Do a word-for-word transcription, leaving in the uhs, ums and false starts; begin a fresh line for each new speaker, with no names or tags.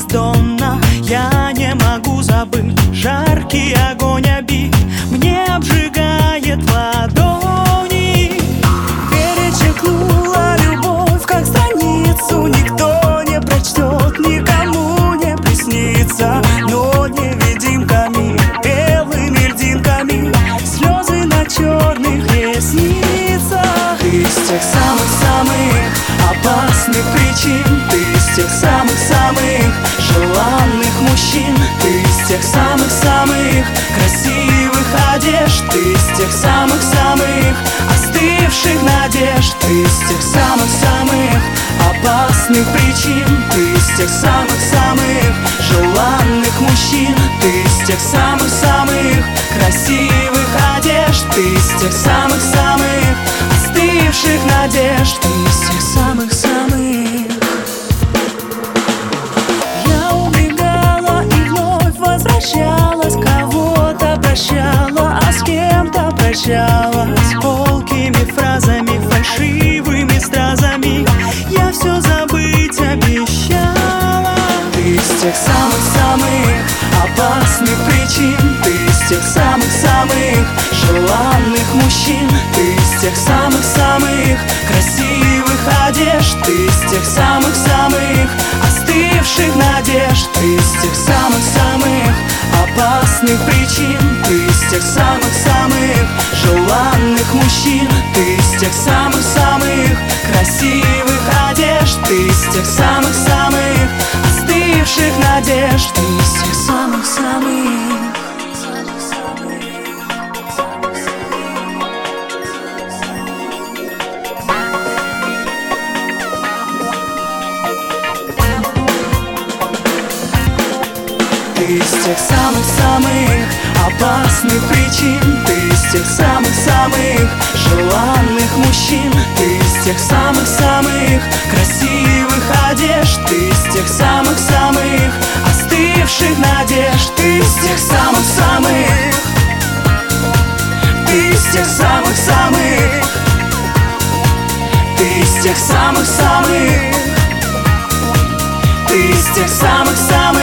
бездонна. Я не могу забыть жаркий огонь обид, мне обжигает ладони. Перечеркнула любовь, как страницу, никто не прочтет, никому не приснится. Но невидимками, белыми льдинками, слезы на черных ресницах. Ты из тех самых-самых опасных причин, ты из тех самых-самых желанных мужчин, ты из тех самых-самых красивых одежд, ты из тех самых-самых остывших надежд, ты из тех самых-самых опасных причин, ты из тех самых-самых желанных мужчин, ты из тех самых-самых красивых одежд, ты из тех самых-самых остывших надежд, ты из тех самых-самых. Я убегала и вновь возвращалась, кого-то прощала, а с кем-то прощалась. Колкими фразами, фальшивыми стразами я все забыть обещала. Ты из тех самых-самых опасных причин, ты из тех самых-самых желанных мужчин, ты из тех самых-самых красивых одежд, ты из тех самых-самых остывших надежд, ты из тех самых-самых опасных причин, ты из тех самых-самых желанных мужчин, ты из тех самых-самых красивых одежд, ты из тех самых-самых остывших надежд, ты из тех самых-самых. Ты из тех самых-самых опасных причин, ты из тех самых-самых желанных мужчин, ты из тех самых-самых красивых одежд, ты из тех самых-самых остывших надежд, ты из тех самых-самых, ты из тех самых-самых, ты из тех самых-самых, ты из тех самых-самых.